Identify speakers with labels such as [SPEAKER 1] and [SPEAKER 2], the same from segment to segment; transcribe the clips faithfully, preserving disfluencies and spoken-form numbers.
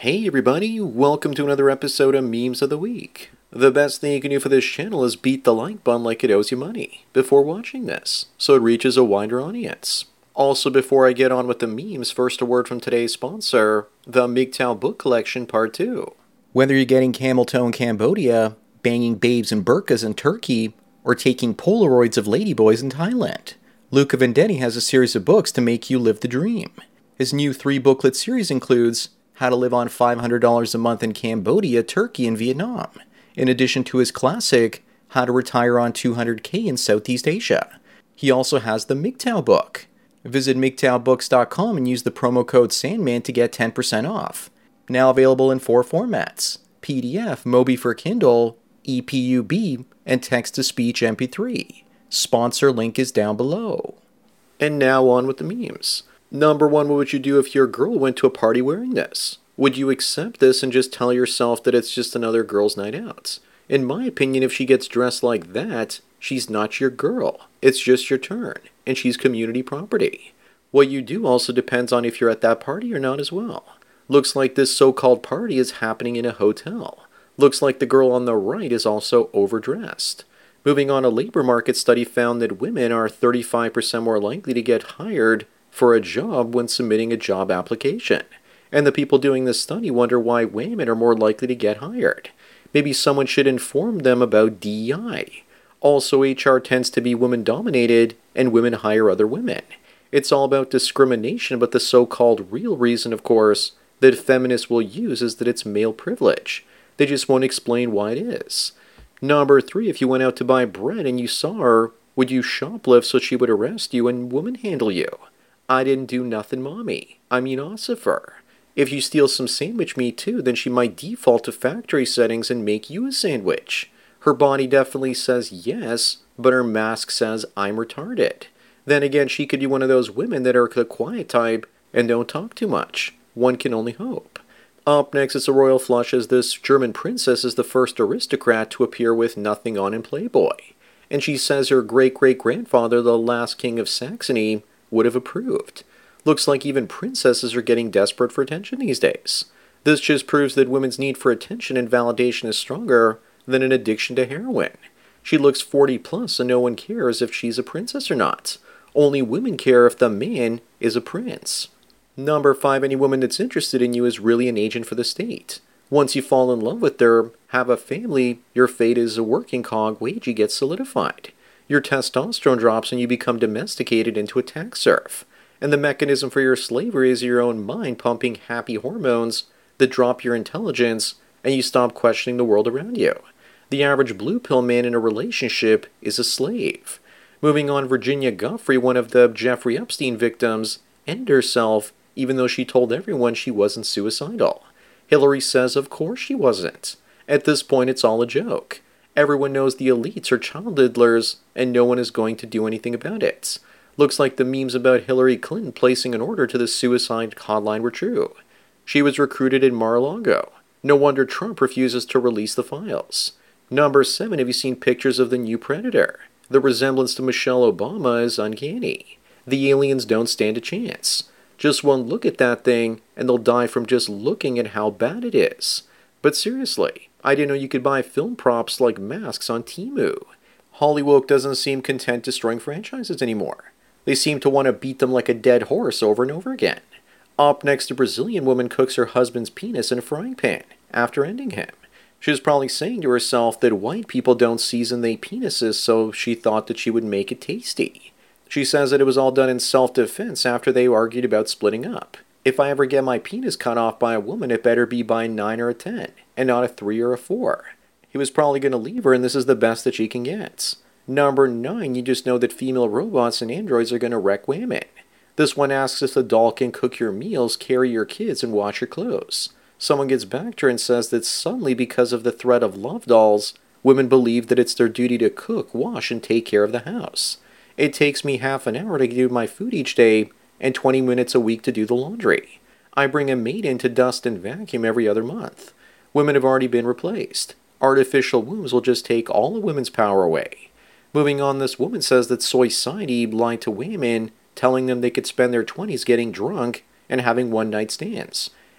[SPEAKER 1] Hey everybody, welcome to another episode of Memes of the Week. The best thing you can do for this channel is beat the like button like it owes you money before watching this, so it reaches a wider audience. Also, before I get on with the memes, first a word from today's sponsor, the M G T O W Book Collection Part two. Whether you're getting camel toe in Cambodia, banging babes in burqas in Turkey, or taking Polaroids of ladyboys in Thailand, Luca Vendetti has a series of books to make you live the dream. His new three-booklet series includes How to Live on five hundred dollars a Month in Cambodia, Turkey, and Vietnam, in addition to his classic, How to Retire on two hundred K in Southeast Asia. He also has the M G T O W book. Visit M G T O W books dot com and use the promo code Sandman to get ten percent off. Now available in four formats, P D F, Mobi for Kindle, E P U B, and text-to-speech M P three. Sponsor link is down below. And now on with the memes. Number one, what would you do if your girl went to a party wearing this? Would you accept this and just tell yourself that it's just another girl's night out? In my opinion, if she gets dressed like that, she's not your girl. It's just your turn, and she's community property. What you do also depends on if you're at that party or not as well. Looks like this so-called party is happening in a hotel. Looks like the girl on the right is also overdressed. Moving on, a labor market study found that women are thirty-five percent more likely to get hired for a job when submitting a job application. And the people doing this study wonder why women are more likely to get hired. Maybe someone should inform them about D E I. Also, H R tends to be women-dominated, and women hire other women. It's all about discrimination, but the so-called real reason, of course, that feminists will use is that it's male privilege. They just won't explain why it is. Number three, if you went out to buy bread and you saw her, would you shoplift so she would arrest you and woman handle you? I didn't do nothing, mommy. I mean, ossifer. If you steal some sandwich meat too, then she might default to factory settings and make you a sandwich. Her body definitely says yes, but her mask says I'm retarded. Then again, she could be one of those women that are the quiet type and don't talk too much. One can only hope. Up next is a royal flush, as this German princess is the first aristocrat to appear with nothing on in Playboy. And she says her great-great-grandfather, the last king of Saxony, would have approved. Looks like even princesses are getting desperate for attention these days. This just proves that women's need for attention and validation is stronger than an addiction to heroin. She looks forty plus and no one cares if she's a princess or not. Only women care if the man is a prince. Number five, any woman that's interested in you is really an agent for the state. Once you fall in love with her, have a family, your fate as a working cog wagey gets solidified. Your testosterone drops and you become domesticated into a tax serf. And the mechanism for your slavery is your own mind pumping happy hormones that drop your intelligence and you stop questioning the world around you. The average blue pill man in a relationship is a slave. Moving on, Virginia Giuffre, one of the Jeffrey Epstein victims, ended herself even though she told everyone she wasn't suicidal. Hillary says of course she wasn't. At this point it's all a joke. Everyone knows the elites are child diddlers, and no one is going to do anything about it. Looks like the memes about Hillary Clinton placing an order to the suicide hotline were true. She was recruited in Mar-a-Lago. No wonder Trump refuses to release the files. Number seven, have you seen pictures of the new Predator? The resemblance to Michelle Obama is uncanny. The aliens don't stand a chance. Just one look at that thing, and they'll die from just looking at how bad it is. But seriously, I didn't know you could buy film props like masks on Temu. Hollywood doesn't seem content destroying franchises anymore. They seem to want to beat them like a dead horse over and over again. Up next, a Brazilian woman cooks her husband's penis in a frying pan after ending him. She was probably saying to herself that white people don't season their penises, so she thought that she would make it tasty. She says that it was all done in self-defense after they argued about splitting up. If I ever get my penis cut off by a woman, it better be by a nine or a ten, and not a three or a four. He was probably going to leave her, and this is the best that she can get. Number nine, you just know that female robots and androids are going to wreck women. This one asks if the doll can cook your meals, carry your kids, and wash your clothes. Someone gets back to her and says that suddenly, because of the threat of love dolls, women believe that it's their duty to cook, wash, and take care of the house. It takes me half an hour to do my food each day, and twenty minutes a week to do the laundry. I bring a maid in to dust and vacuum every other month. Women have already been replaced. Artificial wombs will just take all of women's power away. Moving on, this woman says that society lied to women, telling them they could spend their twenties getting drunk and having one-night stands.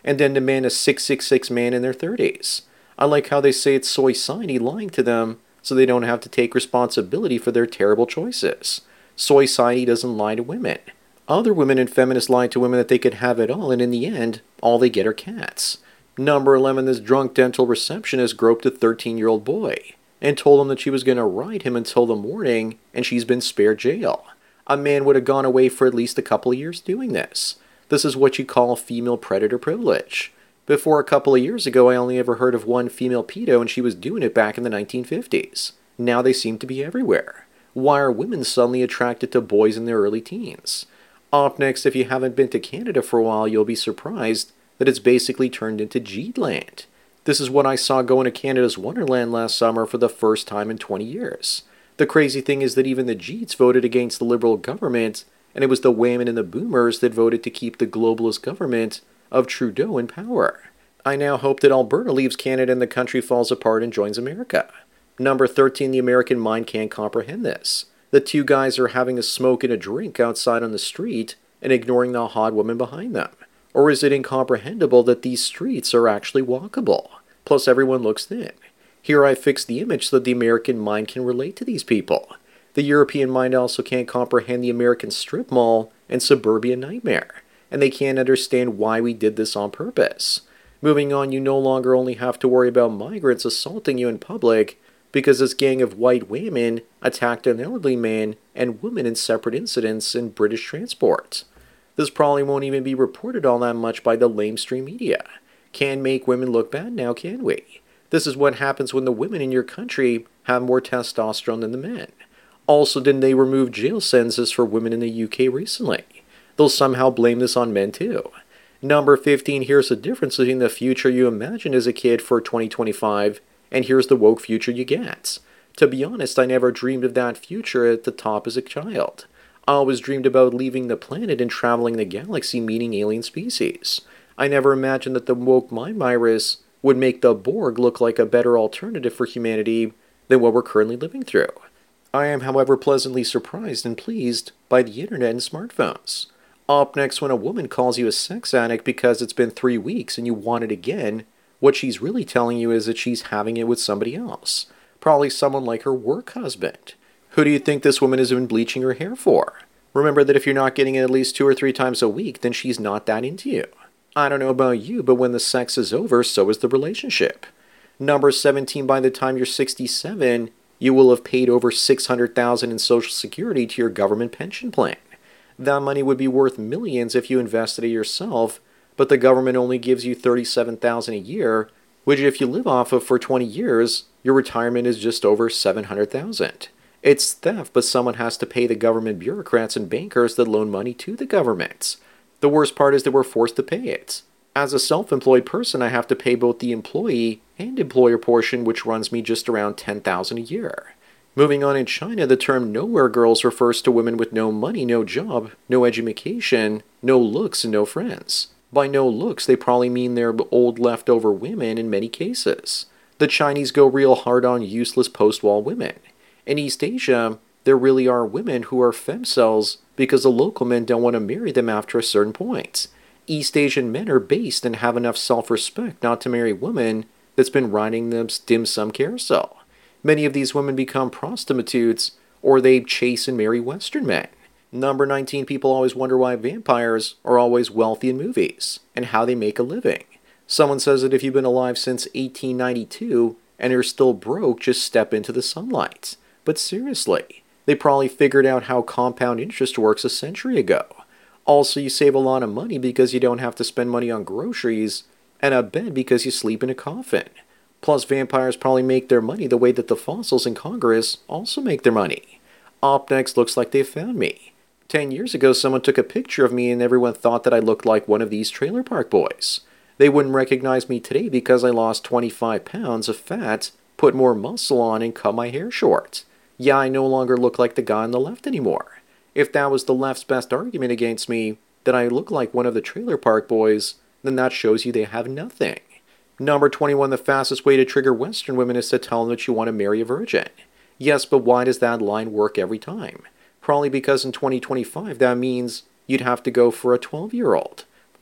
[SPEAKER 1] and then demand a six six six man in their thirties. I like how they say it's society lying to them so they don't have to take responsibility for their terrible choices. Society doesn't lie to women. Other women and feminists lie to women that they could have it all, and in the end, all they get are cats. Number eleven, this drunk dental receptionist groped a thirteen-year-old boy and told him that she was going to ride him until the morning, and she's been spared jail. A man would have gone away for at least a couple of years doing this. This is what you call female predator privilege. Before a couple of years ago, I only ever heard of one female pedo, and she was doing it back in the nineteen fifties. Now they seem to be everywhere. Why are women suddenly attracted to boys in their early teens? Up next, if you haven't been to Canada for a while, you'll be surprised that it's basically turned into Geedland. This is what I saw go into Canada's Wonderland last summer for the first time in twenty years. The crazy thing is that even the Geets voted against the Liberal government, and it was the women and the boomers that voted to keep the globalist government of Trudeau in power. I now hope that Alberta leaves Canada and the country falls apart and joins America. Number thirteen, the American mind can't comprehend this. The two guys are having a smoke and a drink outside on the street and ignoring the hot woman behind them. Or is it incomprehensible that these streets are actually walkable? Plus everyone looks thin. Here I fixed the image so that the American mind can relate to these people. The European mind also can't comprehend the American strip mall and suburbia nightmare, and they can't understand why we did this on purpose. Moving on, you no longer only have to worry about migrants assaulting you in public, because this gang of white women attacked an elderly man and woman in separate incidents in British transport. This probably won't even be reported all that much by the lamestream media. Can't make women look bad now, can we? This is what happens when the women in your country have more testosterone than the men. Also, didn't they remove jail sentences for women in the U K recently? They'll somehow blame this on men too. Number fifteen, here's the difference between the future you imagined as a kid for twenty twenty-five and here's the woke future you get. To be honest, I never dreamed of that future at the top as a child. I always dreamed about leaving the planet and traveling the galaxy meeting alien species. I never imagined that the woke mind virus would make the Borg look like a better alternative for humanity than what we're currently living through. I am, however, pleasantly surprised and pleased by the internet and smartphones. Up next, when a woman calls you a sex addict because it's been three weeks and you want it again, what she's really telling you is that she's having it with somebody else. Probably someone like her work husband. Who do you think this woman has been bleaching her hair for? Remember that if you're not getting it at least two or three times a week, then she's not that into you. I don't know about you, but when the sex is over, so is the relationship. Number seventeen, by the time you're sixty-seven, you will have paid over six hundred thousand dollars in Social Security to your government pension plan. That money would be worth millions if you invested it yourself, but the government only gives you thirty-seven thousand dollars a year, which if you live off of for twenty years, your retirement is just over seven hundred thousand dollars. It's theft, but someone has to pay the government bureaucrats and bankers that loan money to the government. The worst part is that we're forced to pay it. As a self-employed person, I have to pay both the employee and employer portion, which runs me just around ten thousand dollars a year. Moving on, in China, the term nowhere girls refers to women with no money, no job, no education, no looks, and no friends. By no looks, they probably mean they're old leftover women in many cases. The Chinese go real hard on useless post-war women. In East Asia, there really are women who are femcells because the local men don't want to marry them after a certain point. East Asian men are based and have enough self-respect not to marry a woman that's been riding the dim sum carousel. Many of these women become prostitutes or they chase and marry Western men. Number nineteen, people always wonder why vampires are always wealthy in movies and how they make a living. Someone says that if you've been alive since eighteen ninety-two and you're still broke, just step into the sunlight. But seriously, they probably figured out how compound interest works a century ago. Also, you save a lot of money because you don't have to spend money on groceries and a bed because you sleep in a coffin. Plus, vampires probably make their money the way that the fossils in Congress also make their money. Up next, looks like they found me. Ten years ago, someone took a picture of me and everyone thought that I looked like one of these trailer park boys. They wouldn't recognize me today because I lost twenty-five pounds of fat, put more muscle on, and cut my hair short. Yeah, I no longer look like the guy on the left anymore. If that was the left's best argument against me, that I look like one of the trailer park boys, then that shows you they have nothing. Number twenty-one, the fastest way to trigger Western women is to tell them that you want to marry a virgin. Yes, but why does that line work every time? Probably because in twenty twenty-five that means you'd have to go for a twelve-year-old.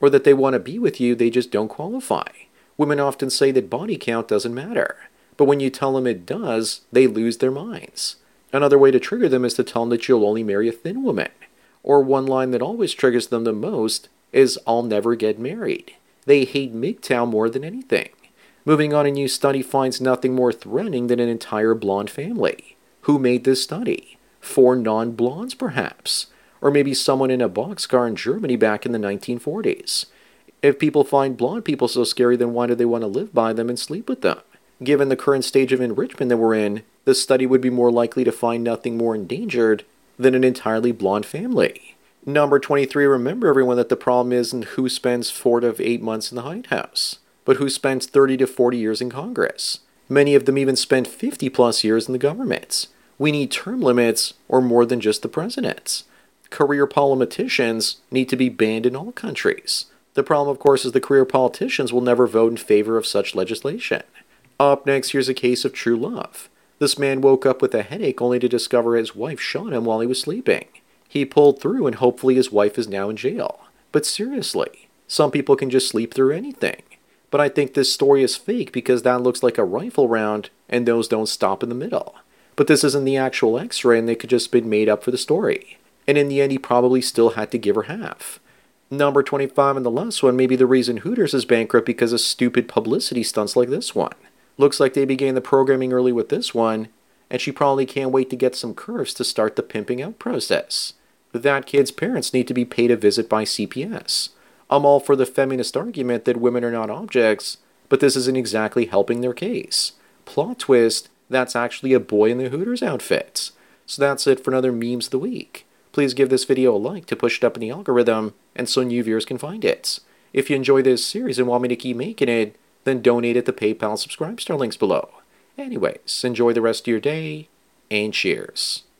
[SPEAKER 1] or that they want to be with you, they just don't qualify. Women often say that body count doesn't matter, but when you tell them it does, they lose their minds. Another way to trigger them is to tell them that you'll only marry a thin woman. Or one line that always triggers them the most is, "I'll never get married." They hate M G T O W more than anything. Moving on, a new study finds nothing more threatening than an entire blonde family. Who made this study? Four non-blondes, perhaps? Or maybe someone in a boxcar in Germany back in the nineteen forties. If people find blonde people so scary, then why do they want to live by them and sleep with them? Given the current stage of enrichment that we're in, the study would be more likely to find nothing more endangered than an entirely blonde family. Number twenty-three, remember everyone that the problem isn't who spends four to eight months in the White House, but who spends thirty to forty years in Congress. Many of them even spend fifty plus years in the government. We need term limits or more than just the presidents. Career politicians need to be banned in all countries. The problem, of course, is the career politicians will never vote in favor of such legislation. Up next, here's a case of true love. This man woke up with a headache only to discover his wife shot him while he was sleeping. He pulled through and hopefully his wife is now in jail. But seriously, some people can just sleep through anything. But I think this story is fake because that looks like a rifle round and those don't stop in the middle. But this isn't the actual x-ray and they could just been made up for the story. And in the end, he probably still had to give her half. Number twenty-five and the last one may be the reason Hooters is bankrupt because of stupid publicity stunts like this one. Looks like they began the programming early with this one, and she probably can't wait to get some curves to start the pimping out process. That kid's parents need to be paid a visit by C P S. I'm all for the feminist argument that women are not objects, but this isn't exactly helping their case. Plot twist, that's actually a boy in the Hooters outfit. So that's it for another Memes of the Week. Please give this video a like to push it up in the algorithm and so new viewers can find it. If you enjoy this series and want me to keep making it, then donate at the PayPal subscribe star links below. Anyways, enjoy the rest of your day, and cheers.